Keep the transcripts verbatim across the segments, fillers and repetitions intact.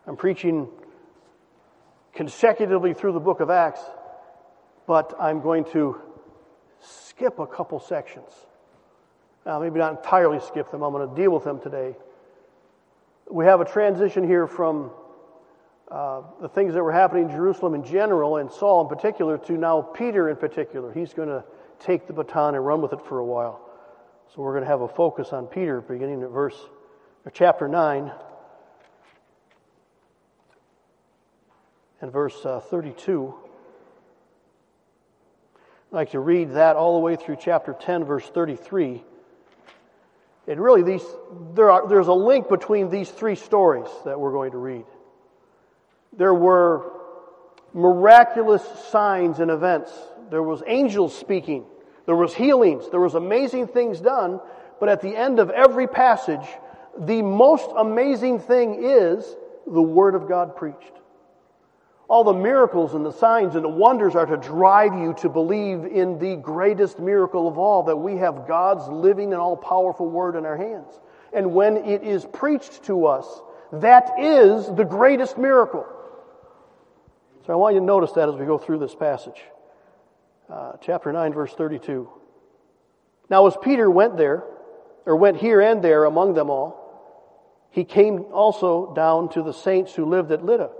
I'm preaching consecutively through the book of Acts, but I'm going to skip a couple sections. Now, maybe not entirely skip them. I'm going to deal with them today. We have a transition here from uh, the things that were happening in Jerusalem in general, and Saul in particular, to now Peter in particular. He's going to take the baton and run with it for a while. So we're going to have a focus on Peter, beginning at verse or chapter nine and verse uh, thirty-two. I'd like to read that all the way through chapter ten, verse thirty-three. And really, these there are there's a link between these three stories that we're going to read. There were miraculous signs and events. There was angels speaking. There was healings. There was amazing things done. But at the end of every passage, the most amazing thing is the Word of God preached. All the miracles and the signs and the wonders are to drive you to believe in the greatest miracle of all, that we have God's living and all-powerful Word in our hands. And when it is preached to us, that is the greatest miracle. So I want you to notice that as we go through this passage. Uh, chapter nine, verse thirty-two. Now as Peter went there, or went here and there among them all, he came also down to the saints who lived at Lydda.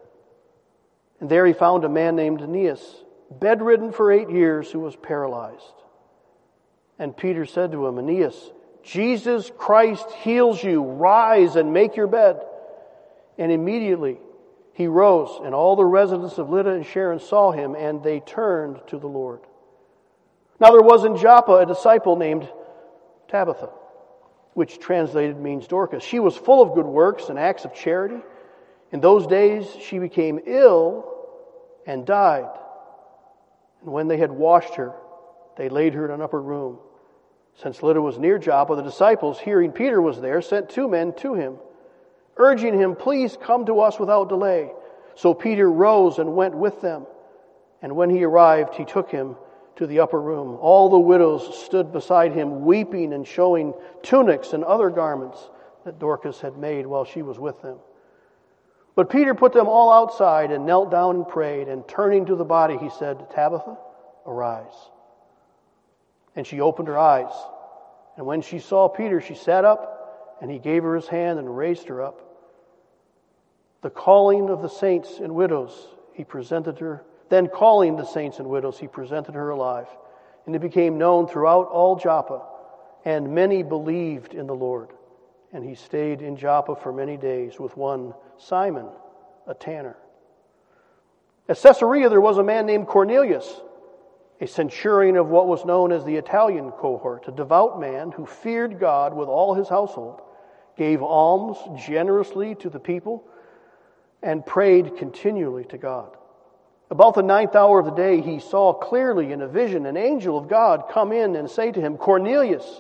And there he found a man named Aeneas, bedridden for eight years, who was paralyzed. And Peter said to him, Aeneas, Jesus Christ heals you. Rise and make your bed. And immediately he rose, and all the residents of Lydda and Sharon saw him, and they turned to the Lord. Now there was in Joppa a disciple named Tabitha, which translated means Dorcas. She was full of good works and acts of charity. In those days she became ill and died. And when they had washed her, they laid her in an upper room. Since Lydda was near Joppa, the disciples, hearing Peter was there, sent two men to him, urging him, please come to us without delay. So Peter rose and went with them. And when he arrived, he took him to the upper room. All the widows stood beside him, weeping and showing tunics and other garments that Dorcas had made while she was with them. But Peter put them all outside and knelt down and prayed, and turning to the body, he said, Tabitha, arise. And she opened her eyes. And when she saw Peter, she sat up, and he gave her his hand and raised her up. The calling of the saints and widows, he presented her. Then calling the saints and widows, he presented her alive. And it became known throughout all Joppa, and many believed in the Lord. And he stayed in Joppa for many days with one Simon, a tanner. At Caesarea there was a man named Cornelius, a centurion of what was known as the Italian cohort, a devout man who feared God with all his household, gave alms generously to the people, and prayed continually to God. About the ninth hour of the day he saw clearly in a vision an angel of God come in and say to him, Cornelius.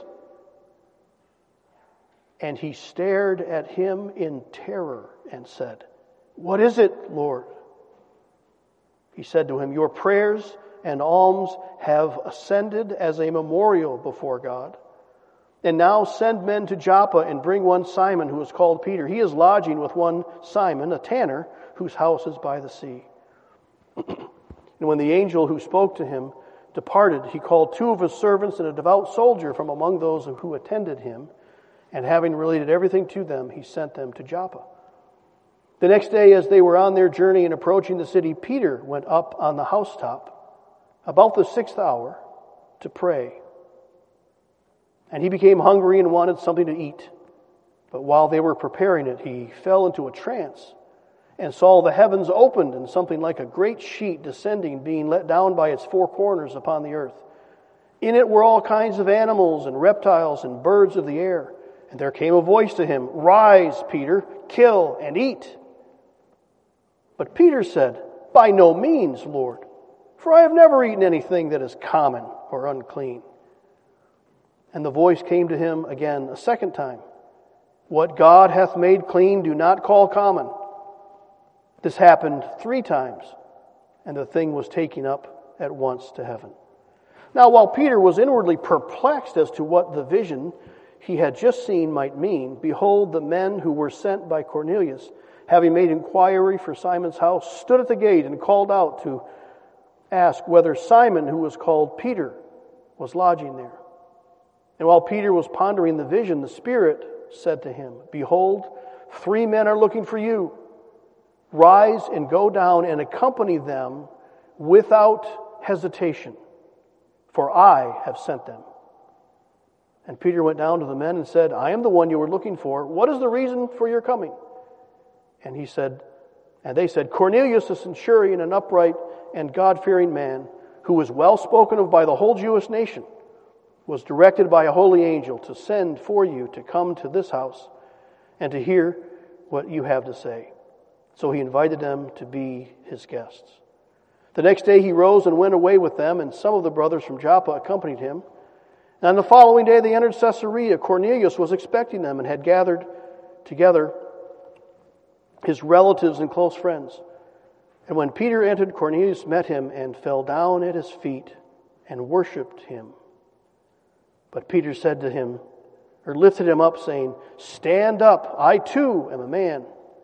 And he stared at him in terror and said, What is it, Lord? He said to him, Your prayers and alms have ascended as a memorial before God. And now send men to Joppa and bring one Simon who is called Peter. He is lodging with one Simon, a tanner, whose house is by the sea. And when the angel who spoke to him departed, he called two of his servants and a devout soldier from among those who attended him. And having related everything to them, he sent them to Joppa. The next day, as they were on their journey and approaching the city, Peter went up on the housetop about the sixth hour to pray. And he became hungry and wanted something to eat. But while they were preparing it, he fell into a trance and saw the heavens opened and something like a great sheet descending, being let down by its four corners upon the earth. In it were all kinds of animals and reptiles and birds of the air. And there came a voice to him, Rise, Peter, kill and eat. But Peter said, By no means, Lord, for I have never eaten anything that is common or unclean. And the voice came to him again a second time, What God hath made clean, do not call common. This happened three times, and the thing was taken up at once to heaven. Now while Peter was inwardly perplexed as to what the vision he had just seen might mean, behold, the men who were sent by Cornelius, having made inquiry for Simon's house, stood at the gate and called out to ask whether Simon, who was called Peter, was lodging there. And while Peter was pondering the vision, the Spirit said to him, behold, three men are looking for you. Rise and go down and accompany them without hesitation, for I have sent them. And Peter went down to the men and said, I am the one you were looking for. What is the reason for your coming? And he said, and they said, Cornelius, a centurion, an upright and God-fearing man, who was well spoken of by the whole Jewish nation, was directed by a holy angel to send for you to come to this house and to hear what you have to say. So he invited them to be his guests. The next day he rose and went away with them, and some of the brothers from Joppa accompanied him. And on the following day they entered Caesarea. Cornelius was expecting them and had gathered together his relatives and close friends. And when Peter entered, Cornelius met him and fell down at his feet and worshipped him. But Peter said to him, or lifted him up, saying, Stand up, I too am a man.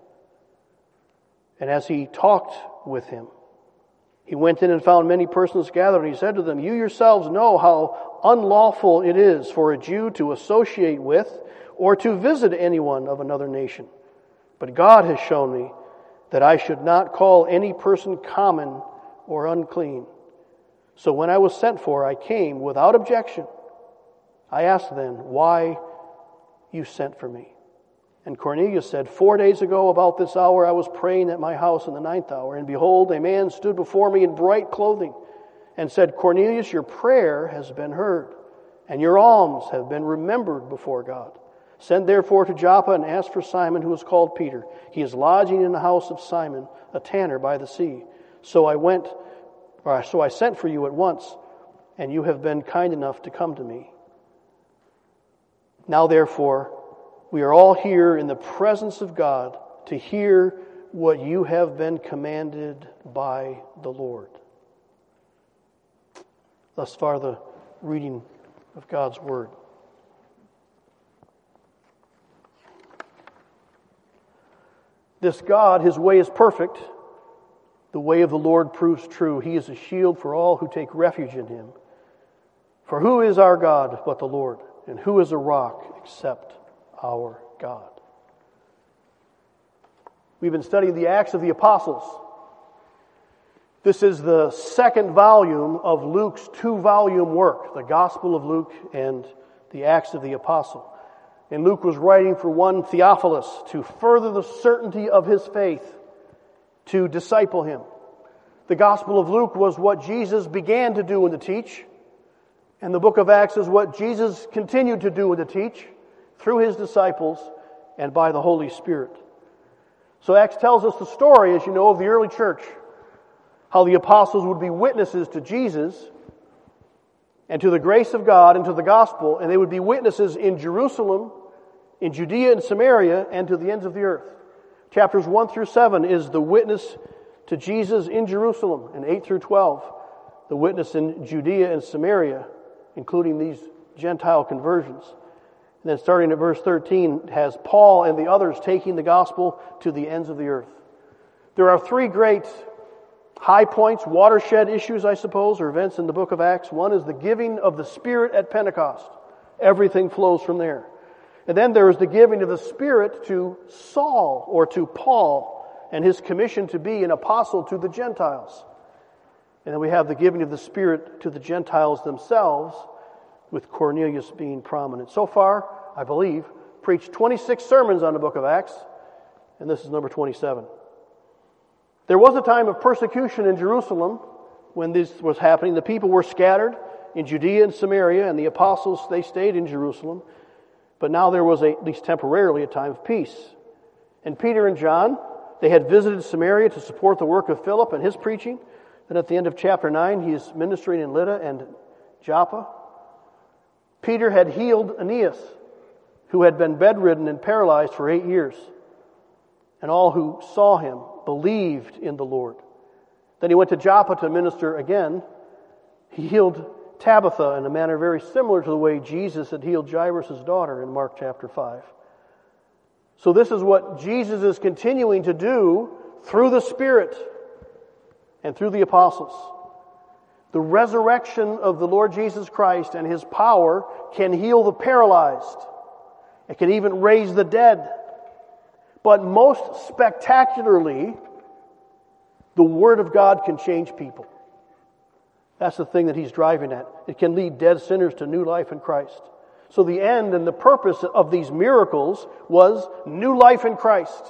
And as he talked with him, he went in and found many persons gathered, and he said to them, You yourselves know how unlawful it is for a Jew to associate with or to visit anyone of another nation. But God has shown me that I should not call any person common or unclean. So when I was sent for, I came without objection. I asked then, Why you sent for me? And Cornelius said, Four days ago about this hour I was praying at my house in the ninth hour, and behold, a man stood before me in bright clothing, and said, Cornelius, your prayer has been heard, and your alms have been remembered before God. Send therefore to Joppa and ask for Simon, who is called Peter. He is lodging in the house of Simon, a tanner by the sea. So I went, or so I sent for you at once, and you have been kind enough to come to me. Now therefore, we are all here in the presence of God to hear what you have been commanded by the Lord. Thus far, the reading of God's Word. This God, His way is perfect. The way of the Lord proves true. He is a shield for all who take refuge in Him. For who is our God but the Lord? And who is a rock except our God? We've been studying the Acts of the Apostles. This is the second volume of Luke's two-volume work, the Gospel of Luke and the Acts of the Apostle. And Luke was writing for one Theophilus to further the certainty of his faith, to disciple him. The Gospel of Luke was what Jesus began to do and to teach, and the book of Acts is what Jesus continued to do and to teach through His disciples and by the Holy Spirit. So Acts tells us the story, as you know, of the early church, how the apostles would be witnesses to Jesus and to the grace of God and to the gospel, and they would be witnesses in Jerusalem, in Judea and Samaria, and to the ends of the earth. Chapters one through seven is the witness to Jesus in Jerusalem, and eight through twelve, the witness in Judea and Samaria, including these Gentile conversions. And then starting at verse thirteen, has Paul and the others taking the gospel to the ends of the earth. There are three great high points, watershed issues, I suppose, or events in the book of Acts. One is the giving of the Spirit at Pentecost. Everything flows from there. And then there is the giving of the Spirit to Saul, or to Paul, and his commission to be an apostle to the Gentiles. And then we have the giving of the Spirit to the Gentiles themselves, with Cornelius being prominent. So far, I believe, preached twenty-six sermons on the book of Acts, and this is number twenty-seven. There was a time of persecution in Jerusalem when this was happening. The people were scattered in Judea and Samaria, and the apostles, they stayed in Jerusalem. But now there was, a, at least temporarily, a time of peace. And Peter and John, they had visited Samaria to support the work of Philip and his preaching. Then at the end of chapter nine, he is ministering in Lydda and Joppa. Peter had healed Aeneas, who had been bedridden and paralyzed for eight years. And all who saw him believed in the Lord. Then he went to Joppa to minister again. He healed Tabitha in a manner very similar to the way Jesus had healed Jairus' daughter in Mark chapter five. So this is what Jesus is continuing to do through the Spirit and through the apostles. The resurrection of the Lord Jesus Christ and His power can heal the paralyzed. It can even raise the dead. But most spectacularly, the Word of God can change people. That's the thing that He's driving at. It can lead dead sinners to new life in Christ. So the end and the purpose of these miracles was new life in Christ.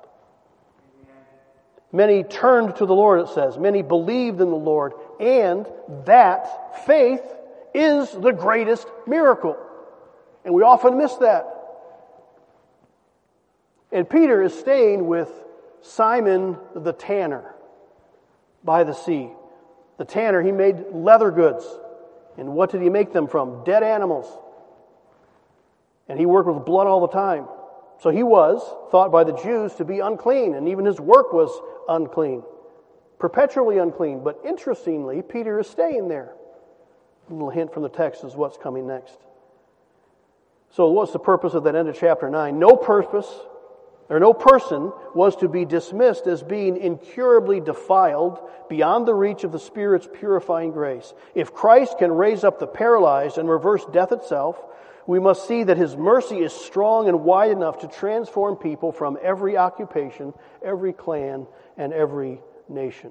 Many turned to the Lord, it says. Many believed in the Lord. And that faith is the greatest miracle. And we often miss that. And Peter is staying with Simon the tanner by the sea. The tanner, he made leather goods. And what did he make them from? Dead animals. And he worked with blood all the time. So he was thought by the Jews to be unclean, and even his work was unclean, perpetually unclean. But interestingly, Peter is staying there. A little hint from the text is what's coming next. So what's the purpose of that end of chapter nine? No purpose, or no person was to be dismissed as being incurably defiled beyond the reach of the Spirit's purifying grace. If Christ can raise up the paralyzed and reverse death itself, we must see that His mercy is strong and wide enough to transform people from every occupation, every clan, and every nation.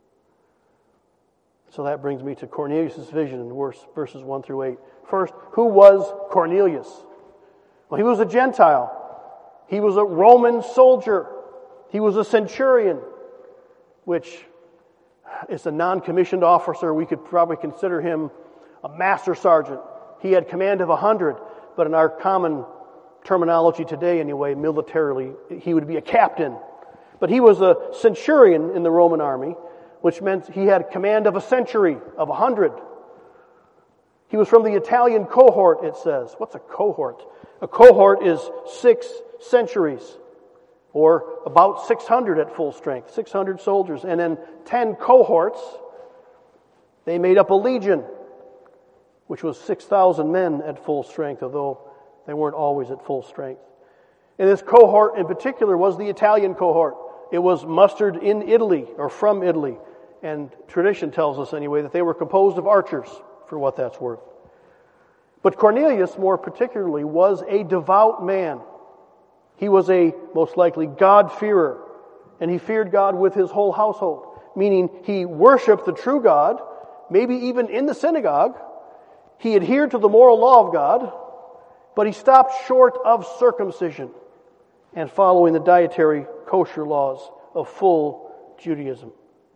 So that brings me to Cornelius' vision in verses one through eight. First, who was Cornelius? Well, he was a Gentile. He was a Roman soldier. He was a centurion, which is a non-commissioned officer. We could probably consider him a master sergeant. He had command of a hundred, but in our common terminology today anyway, militarily, he would be a captain. But he was a centurion in the Roman army, which meant he had command of a century, of a hundred. He was from the Italian cohort, it says. What's a cohort? A cohort is six centuries, or about six hundred at full strength, six hundred soldiers. And then ten cohorts, they made up a legion, which was six thousand men at full strength, although they weren't always at full strength. And this cohort in particular was the Italian cohort. It was mustered in Italy, or from Italy. And tradition tells us anyway that they were composed of archers, for what that's worth. But Cornelius, more particularly, was a devout man. He was a, most likely, God-fearer. And he feared God with his whole household. Meaning he worshiped the true God, maybe even in the synagogue. He adhered to the moral law of God, but he stopped short of circumcision and following the dietary kosher laws of full Judaism.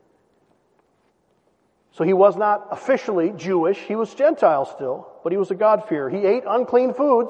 So he was not officially Jewish. He was Gentile still, but he was a God-fearer. He ate unclean foods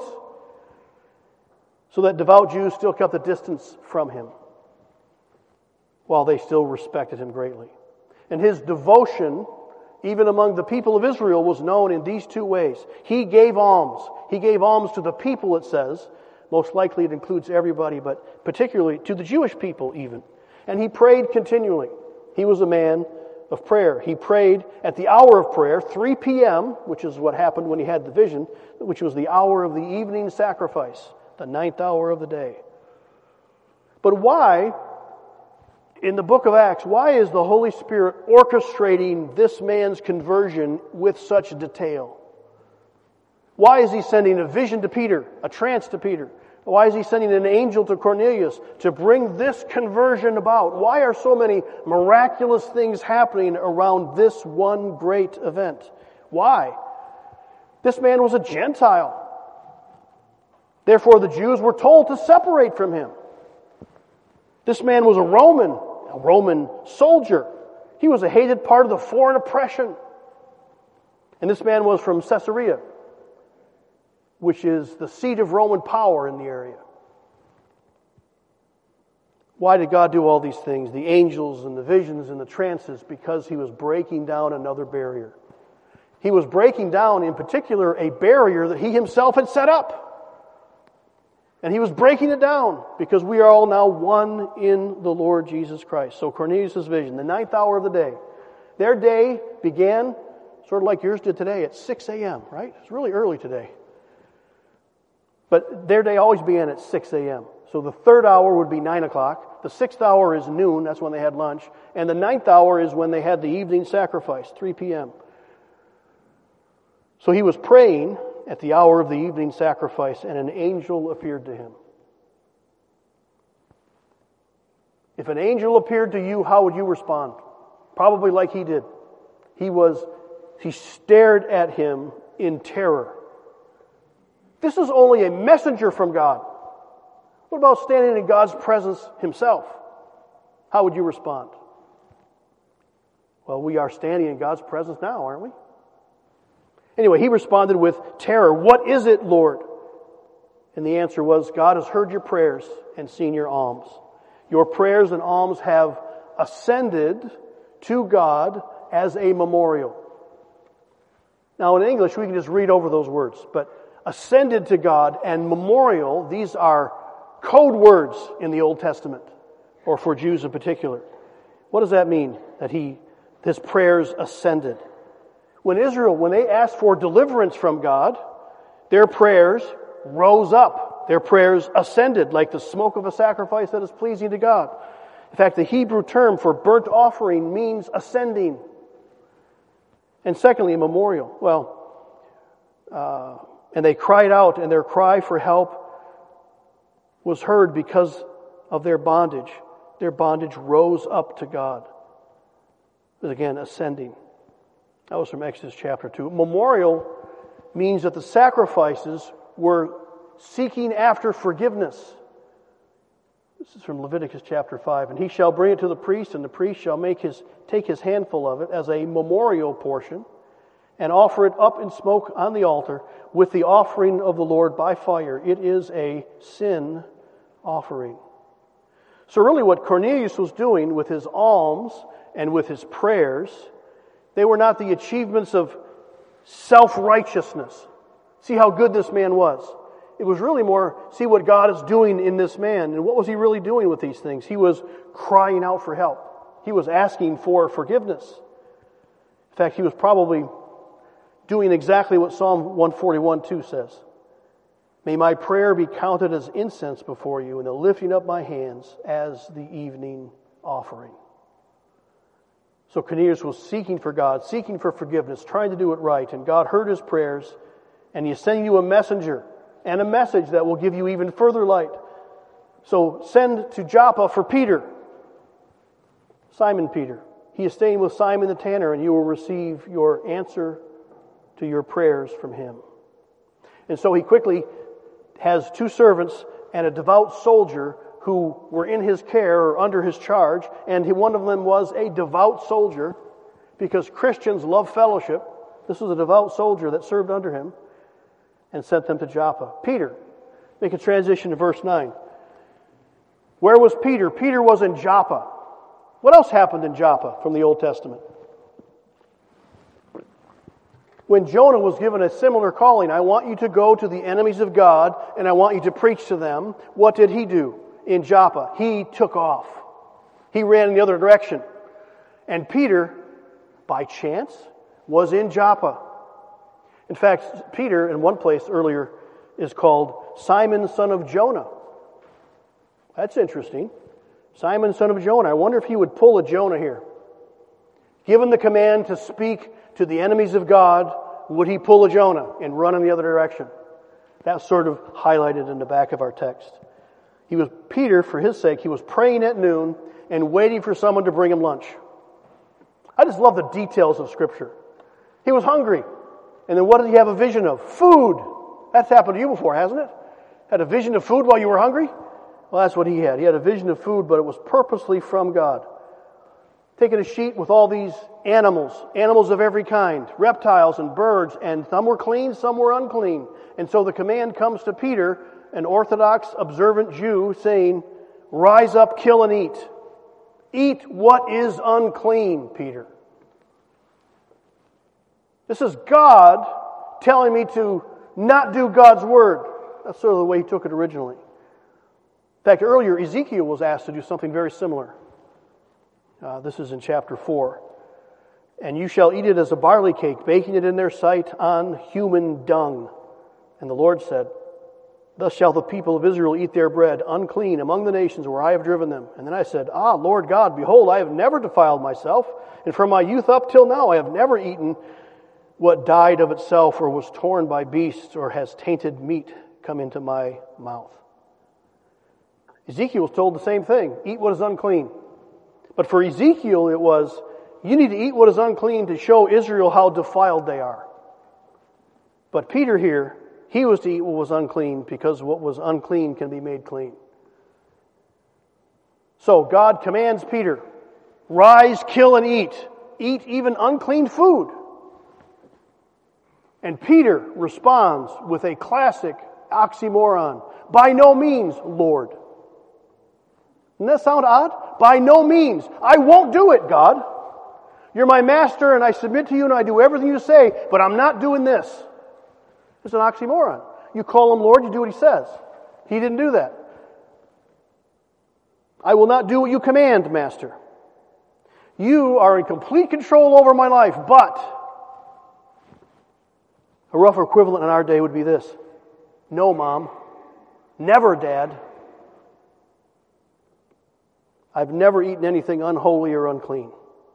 so that devout Jews still kept a distance from him while they still respected him greatly. And his devotion, even among the people of Israel, was known in these two ways. He gave alms. He gave alms to the people, it says. Most likely it includes everybody, but particularly to the Jewish people even. And he prayed continually. He was a man of prayer. He prayed at the hour of prayer, three p.m., which is what happened when he had the vision, which was the hour of the evening sacrifice, the ninth hour of the day. But why, in the book of Acts, why is the Holy Spirit orchestrating this man's conversion with such detail? Why is he sending a vision to Peter, a trance to Peter? Why is he sending an angel to Cornelius to bring this conversion about? Why are so many miraculous things happening around this one great event? Why? This man was a Gentile. Therefore, the Jews were told to separate from him. This man was a Roman, a Roman soldier. He was a hated part of the foreign oppression. And this man was from Caesarea, which is the seat of Roman power in the area. Why did God do all these things? The angels and the visions and the trances, because He was breaking down another barrier. He was breaking down, in particular, a barrier that He Himself had set up. And He was breaking it down because we are all now one in the Lord Jesus Christ. So Cornelius' vision, the ninth hour of the day. Their day began sort of like yours did today at six a.m., right? It's really early today. But their day always began at six a.m. So the third hour would be nine o'clock. The sixth hour is noon. That's when they had lunch. And the ninth hour is when they had the evening sacrifice, three p.m. So he was praying at the hour of the evening sacrifice, and an angel appeared to him. If an angel appeared to you, how would you respond? Probably like he did. He was, he stared at him in terror. This is only a messenger from God. What about standing in God's presence himself? How would you respond? Well, we are standing in God's presence now, aren't we? Anyway, he responded with terror. What is it, Lord? And the answer was, God has heard your prayers and seen your alms. Your prayers and alms have ascended to God as a memorial. Now, in English, we can just read over those words, but ascended to God and memorial, these are code words in the Old Testament, or for Jews in particular. What does that mean, that he, his prayers ascended? When Israel, when they asked for deliverance from God, their prayers rose up. Their prayers ascended like the smoke of a sacrifice that is pleasing to God. In fact, the Hebrew term for burnt offering means ascending. And secondly, a memorial. Well, uh, and they cried out, and their cry for help was heard because of their bondage. Their bondage rose up to God. It was again ascending. That was from Exodus chapter two. Memorial means that the sacrifices were seeking after forgiveness. This is from Leviticus chapter five. And he shall bring it to the priest, and the priest shall make his take his handful of it as a memorial portion, and offer it up in smoke on the altar with the offering of the Lord by fire. It is a sin offering. So really what Cornelius was doing with his alms and with his prayers, they were not the achievements of self-righteousness. See how good this man was. It was really more, see what God is doing in this man. And what was he really doing with these things? He was crying out for help. He was asking for forgiveness. In fact, he was probably doing exactly what Psalm one forty-one two says. May my prayer be counted as incense before you, and the lifting up my hands as the evening offering. So Cornelius was seeking for God, seeking for forgiveness, trying to do it right, and God heard his prayers, and he is sending you a messenger and a message that will give you even further light. So send to Joppa for Peter, Simon Peter. He is staying with Simon the tanner, and you will receive your answer to your prayers from him. And so he quickly has two servants and a devout soldier who were in his care or under his charge, and he, one of them was a devout soldier, because Christians love fellowship. This was a devout soldier that served under him, and sent them to Joppa. Peter, make a transition to verse nine. Where was Peter? Peter was in Joppa. What else happened in Joppa from the Old Testament? When Jonah was given a similar calling, I want you to go to the enemies of God, and I want you to preach to them. What did he do in Joppa? He took off. He ran in the other direction. And Peter, by chance, was in Joppa. In fact, Peter, in one place earlier, is called Simon, son of Jonah. That's interesting. Simon, son of Jonah. I wonder if he would pull a Jonah here. Given the command to speak to the enemies of God, would he pull a Jonah and run in the other direction? That's sort of highlighted in the back of our text. He was, Peter, for his sake, he was praying at noon and waiting for someone to bring him lunch. I just love the details of Scripture. He was hungry. And then what did he have a vision of? Food. That's happened to you before, hasn't it? Had a vision of food while you were hungry? Well, that's what he had. He had a vision of food, but it was purposely from God. Taking a sheet with all these animals, animals of every kind, reptiles and birds, and some were clean, some were unclean. And so the command comes to Peter, an Orthodox, observant Jew, saying, rise up, kill and eat. Eat what is unclean, Peter. This is God telling me to not do God's word. That's sort of the way he took it originally. In fact, earlier Ezekiel was asked to do something very similar. Uh, this is in chapter four. And you shall eat it as a barley cake, baking it in their sight on human dung. And the Lord said, Thus shall the people of Israel eat their bread, unclean, among the nations where I have driven them. And then I said, Ah, Lord God, behold, I have never defiled myself, and from my youth up till now I have never eaten what died of itself, or was torn by beasts, or has tainted meat come into my mouth. Ezekiel was told the same thing, eat what is unclean. But for Ezekiel it was, you need to eat what is unclean to show Israel how defiled they are. But Peter here, he was to eat what was unclean because what was unclean can be made clean. So God commands Peter, rise, kill, and eat. Eat even unclean food. And Peter responds with a classic oxymoron. By no means, Lord. Doesn't that sound odd? By no means. I won't do it, God. You're my master and I submit to you and I do everything you say, but I'm not doing this. It's an oxymoron. You call him Lord, you do what he says. He didn't do that. I will not do what you command, Master. You are in complete control over my life, but a rougher equivalent in our day would be this. No, Mom. Never, Dad. I've never eaten anything unholy or unclean.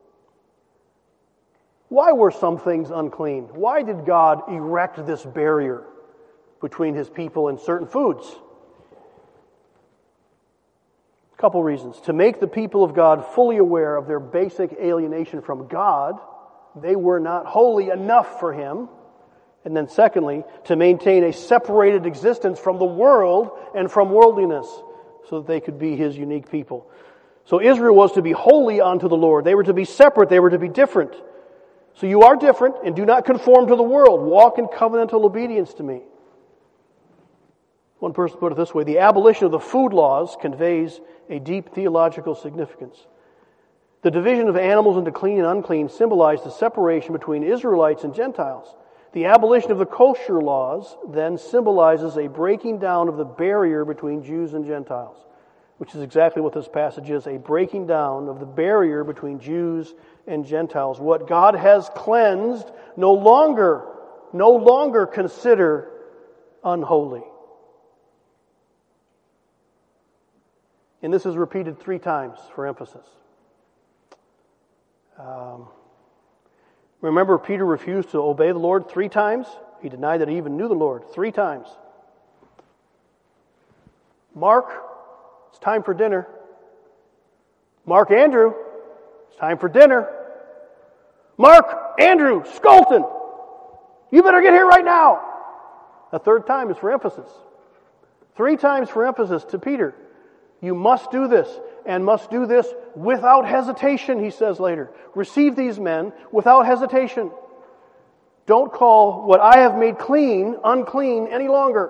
Why were some things unclean? Why did God erect this barrier between His people and certain foods? A couple reasons. To make the people of God fully aware of their basic alienation from God. They were not holy enough for Him. And then secondly, to maintain a separated existence from the world and from worldliness so that they could be His unique people. So Israel was to be holy unto the Lord. They were to be separate. They were to be different. So you are different and do not conform to the world. Walk in covenantal obedience to me. One person put it this way, the abolition of the food laws conveys a deep theological significance. The division of animals into clean and unclean symbolized the separation between Israelites and Gentiles. The abolition of the kosher laws then symbolizes a breaking down of the barrier between Jews and Gentiles, which is exactly what this passage is, a breaking down of the barrier between Jews and Gentiles. What God has cleansed, no longer, no longer consider unholy. And this is repeated three times for emphasis. Um, remember, Peter refused to obey the Lord three times. He denied that he even knew the Lord three times. Mark, it's time for dinner. Mark Andrew, it's time for dinner. Mark Andrew Skolton, you better get here right now. A third time is for emphasis. Three times for emphasis to Peter. You must do this, and must do this without hesitation, he says later. Receive these men without hesitation. Don't call what I have made clean unclean any longer.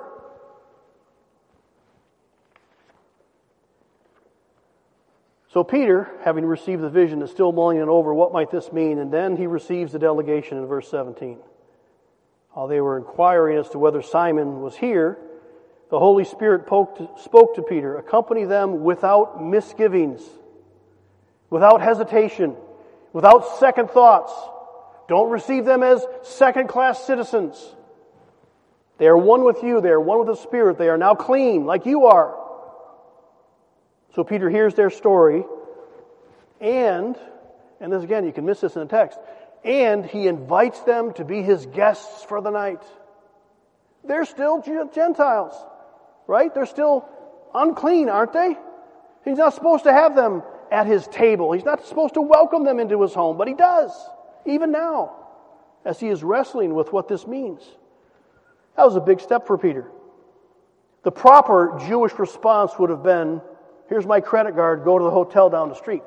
So Peter, having received the vision, is still mulling it over. What might this mean? And then he receives the delegation in verse seventeen. While they were inquiring as to whether Simon was here, the Holy Spirit poked, spoke to Peter, accompany them without misgivings, without hesitation, without second thoughts. Don't receive them as second-class citizens. They are one with you. They are one with the Spirit. They are now clean, like you are. So Peter hears their story, and, and this again, you can miss this in the text, and he invites them to be his guests for the night. They're still Gentiles, right? They're still unclean, aren't they? He's not supposed to have them at his table. He's not supposed to welcome them into his home, but he does, even now, as he is wrestling with what this means. That was a big step for Peter. The proper Jewish response would have been, here's my credit card, go to the hotel down the street.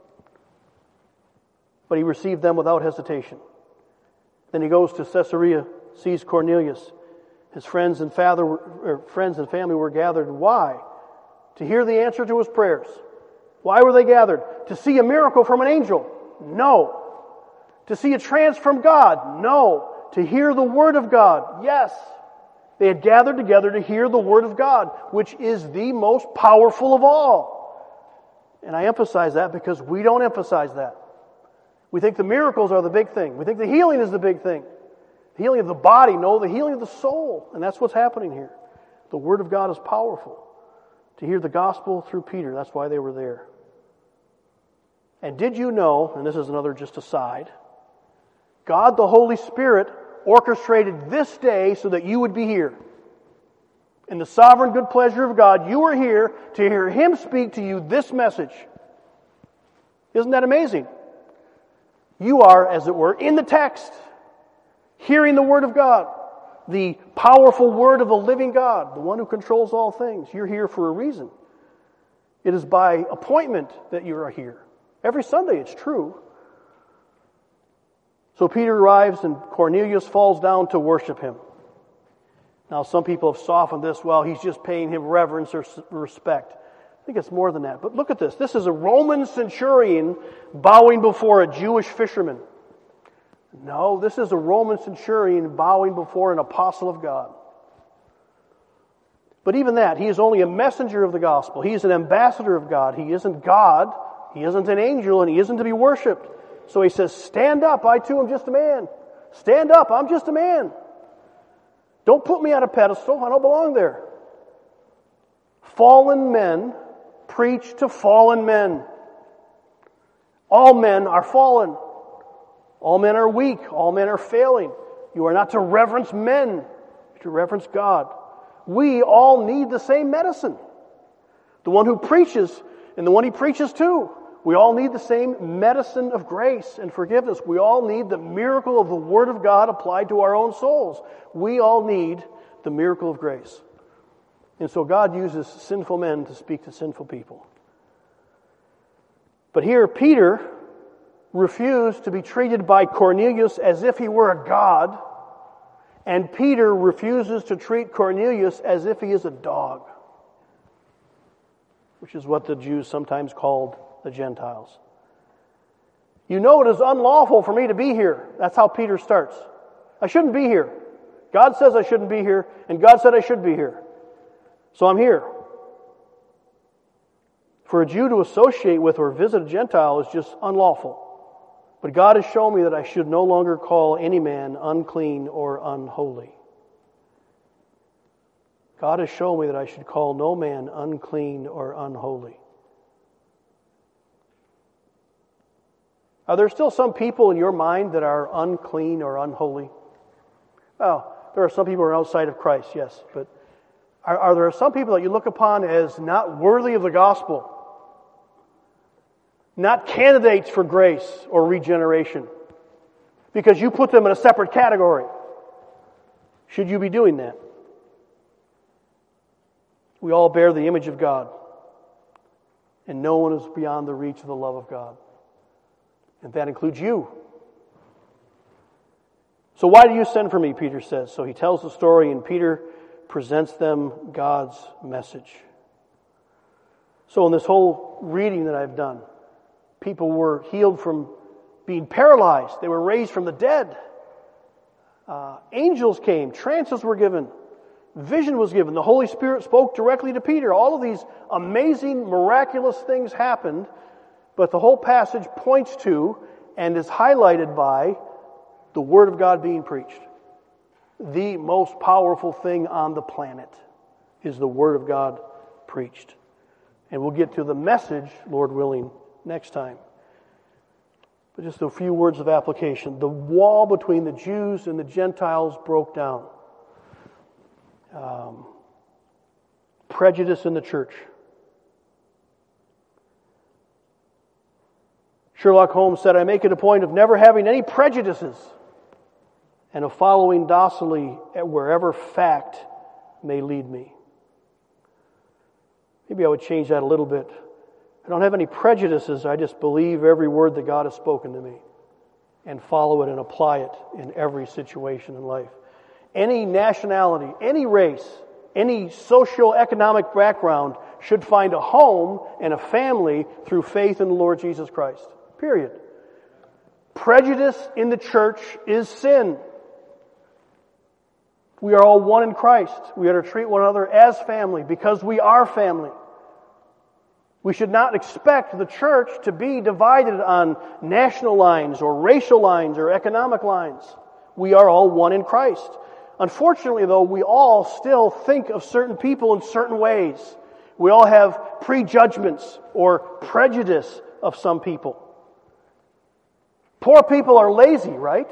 But he received them without hesitation. Then he goes to Caesarea, sees Cornelius. His friends and father, or friends and family were gathered. Why? To hear the answer to his prayers. Why were they gathered? To see a miracle from an angel? No. To see a trance from God? No. To hear the word of God? Yes. They had gathered together to hear the word of God, which is the most powerful of all. And I emphasize that because we don't emphasize that. We think the miracles are the big thing. We think the healing is the big thing. The healing of the body, no, the healing of the soul. And that's what's happening here. The Word of God is powerful. To hear the gospel through Peter, that's why they were there. And did you know, and this is another just aside, God the Holy Spirit orchestrated this day so that you would be here. In the sovereign good pleasure of God, you are here to hear Him speak to you this message. Isn't that amazing? You are, as it were, in the text, hearing the Word of God, the powerful Word of the living God, the one who controls all things. You're here for a reason. It is by appointment that you are here. Every Sunday it's true. So Peter arrives and Cornelius falls down to worship him. Now some people have softened this, well, he's just paying him reverence or respect. I think it's more than that. But look at this. This is a Roman centurion bowing before a Jewish fisherman. No, this is a Roman centurion bowing before an apostle of God. But even that, he is only a messenger of the gospel. He is an ambassador of God. He isn't God. He isn't an angel, and he isn't to be worshipped. So he says, stand up, I too am just a man. Stand up, I'm just a man. Don't put me on a pedestal, I don't belong there. Fallen men preach to fallen men. All men are fallen. All men are weak. All men are failing. You are not to reverence men, you're to reverence God. We all need the same medicine. The one who preaches and the one he preaches to. We all need the same medicine of grace and forgiveness. We all need the miracle of the Word of God applied to our own souls. We all need the miracle of grace. And so God uses sinful men to speak to sinful people. But here Peter refused to be treated by Cornelius as if he were a god, and Peter refuses to treat Cornelius as if he is a dog, which is what the Jews sometimes called the Gentiles. You know it is unlawful for me to be here. That's how Peter starts. I shouldn't be here. God says I shouldn't be here, and God said I should be here. So I'm here. For a Jew to associate with or visit a Gentile is just unlawful. But God has shown me that I should no longer call any man unclean or unholy. God has shown me that I should call no man unclean or unholy. Are there still some people in your mind that are unclean or unholy? Well, there are some people who are outside of Christ, yes. But are, are there some people that you look upon as not worthy of the gospel? Not candidates for grace or regeneration? Because you put them in a separate category. Should you be doing that? We all bear the image of God. And no one is beyond the reach of the love of God. And that includes you. So why do you send for me, Peter says. So he tells the story and Peter presents them God's message. So in this whole reading that I've done, people were healed from being paralyzed. They were raised from the dead. Uh, angels came. Trances were given. Vision was given. The Holy Spirit spoke directly to Peter. All of these amazing, miraculous things happened. But the whole passage points to and is highlighted by the Word of God being preached. The most powerful thing on the planet is the Word of God preached. And we'll get to the message, Lord willing, next time. But just a few words of application. The wall between the Jews and the Gentiles broke down. Um, prejudice in the church. Sherlock Holmes said, I make it a point of never having any prejudices and of following docilely at wherever fact may lead me. Maybe I would change that a little bit. I don't have any prejudices. I just believe every word that God has spoken to me and follow it and apply it in every situation in life. Any nationality, any race, any socio-economic background should find a home and a family through faith in the Lord Jesus Christ. Period. Prejudice in the church is sin. We are all one in Christ. We are to treat one another as family because we are family. We should not expect the church to be divided on national lines or racial lines or economic lines. We are all one in Christ. Unfortunately, though, we all still think of certain people in certain ways. We all have prejudgments or prejudice of some people. Poor people are lazy, right?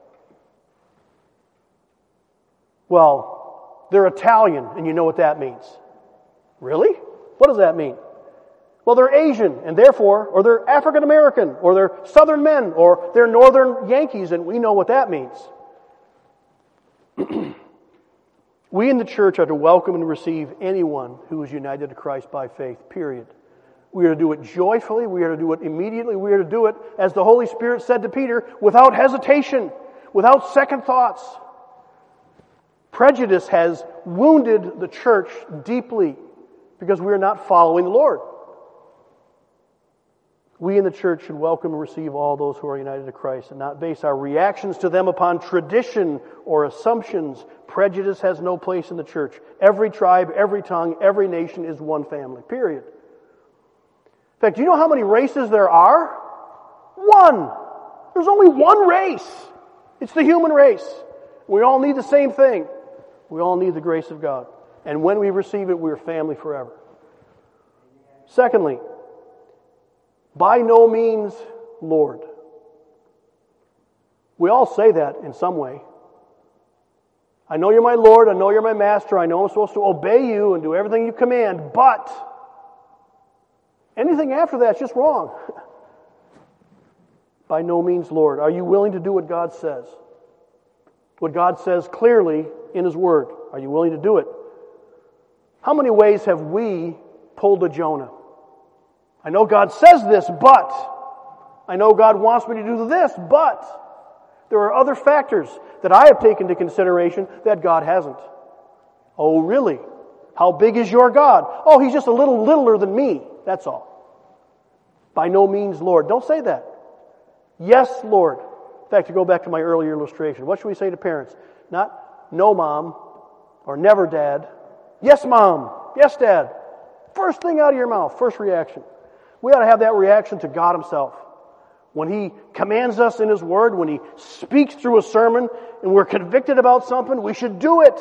Well, they're Italian, and you know what that means. Really? What does that mean? Well, they're Asian, and therefore, or they're African American, or they're Southern men, or they're Northern Yankees, and we know what that means. We in the church are to welcome and receive anyone who is united to Christ by faith, period. We are to do it joyfully, we are to do it immediately, we are to do it, as the Holy Spirit said to Peter, without hesitation, without second thoughts. Prejudice has wounded the church deeply because we are not following the Lord. We in the church should welcome and receive all those who are united to Christ and not base our reactions to them upon tradition or assumptions. Prejudice has no place in the church. Every tribe, every tongue, every nation is one family, period. In fact, do you know how many races there are? One! There's only one race. It's the human race. We all need the same thing. We all need the grace of God. And when we receive it, we are family forever. Secondly, by no means Lord. We all say that in some way. I know you're my Lord, I know you're my master, I know I'm supposed to obey you and do everything you command, but anything after that's just wrong. By no means Lord. Are you willing to do what God says? What God says clearly in His Word. Are you willing to do it? How many ways have we pulled a Jonah? I know God says this, but I know God wants me to do this, but there are other factors that I have taken into consideration that God hasn't. Oh, really? How big is your God? Oh, He's just a little littler than me. That's all. By no means, Lord. Don't say that. Yes, Lord. In fact, to go back to my earlier illustration, what should we say to parents? Not, no, Mom, or never, Dad. Yes, Mom. Yes, Dad. First thing out of your mouth, first reaction. We ought to have that reaction to God Himself. When He commands us in His Word, when He speaks through a sermon, and we're convicted about something, we should do it.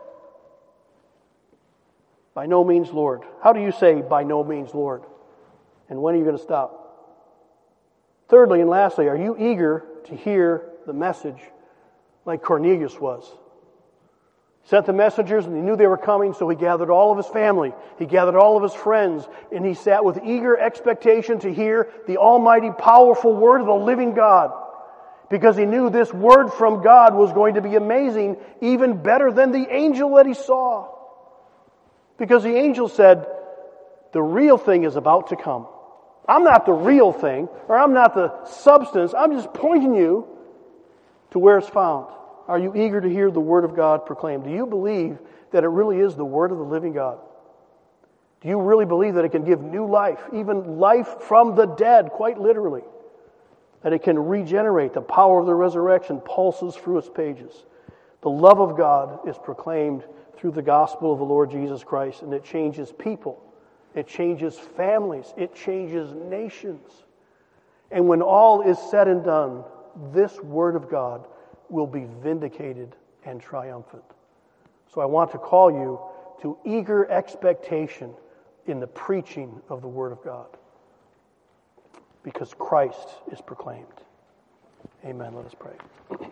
By no means, Lord. How do you say, by no means, Lord? And when are you going to stop? Thirdly and lastly, are you eager to hear the message like Cornelius was? He sent the messengers and he knew they were coming, so he gathered all of his family. He gathered all of his friends, and he sat with eager expectation to hear the almighty, powerful word of the living God. Because he knew this word from God was going to be amazing, even better than the angel that he saw. Because the angel said, the real thing is about to come. I'm not the real thing, or I'm not the substance. I'm just pointing you to where it's found. Are you eager to hear the Word of God proclaimed? Do you believe that it really is the Word of the living God? Do you really believe that it can give new life, even life from the dead, quite literally? That it can regenerate? The power of the resurrection pulses through its pages. The love of God is proclaimed through the gospel of the Lord Jesus Christ, and it changes people. It changes families. It changes nations. And when all is said and done, this Word of God will be vindicated and triumphant. So I want to call you to eager expectation in the preaching of the Word of God, because Christ is proclaimed. Amen. Let us pray.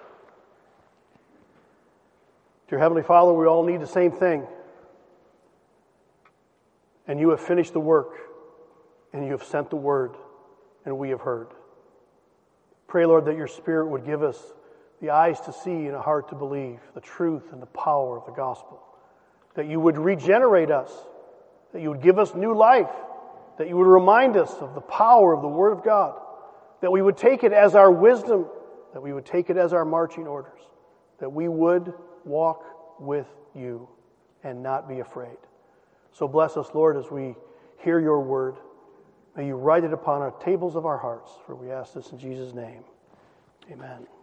Dear Heavenly Father, we all need the same thing. And you have finished the work, and you have sent the Word, and we have heard. Pray, Lord, that your Spirit would give us the eyes to see and a heart to believe the truth and the power of the gospel. That you would regenerate us, that you would give us new life, that you would remind us of the power of the Word of God, that we would take it as our wisdom, that we would take it as our marching orders, that we would walk with you and not be afraid. So bless us, Lord, as we hear your word. May you write it upon our tables of our hearts, for we ask this in Jesus' name. Amen.